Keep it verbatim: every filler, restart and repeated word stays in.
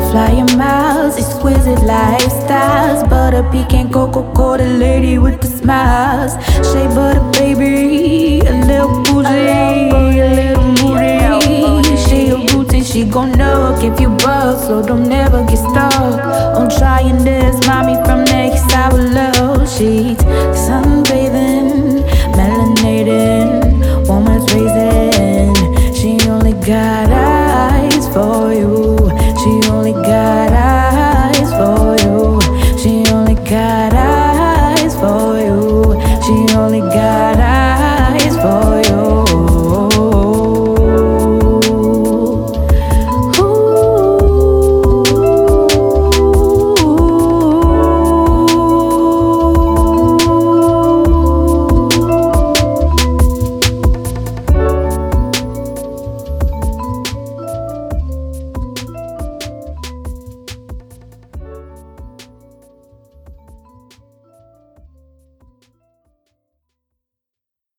flying miles, exquisite lifestyles. Butter pecan, Coca-Cola, lady with the smiles. Shea butter, baby, a little bougie, a little moody. She a routine, she gon' knock if you bug, so don't never get stuck on trying this, mommy.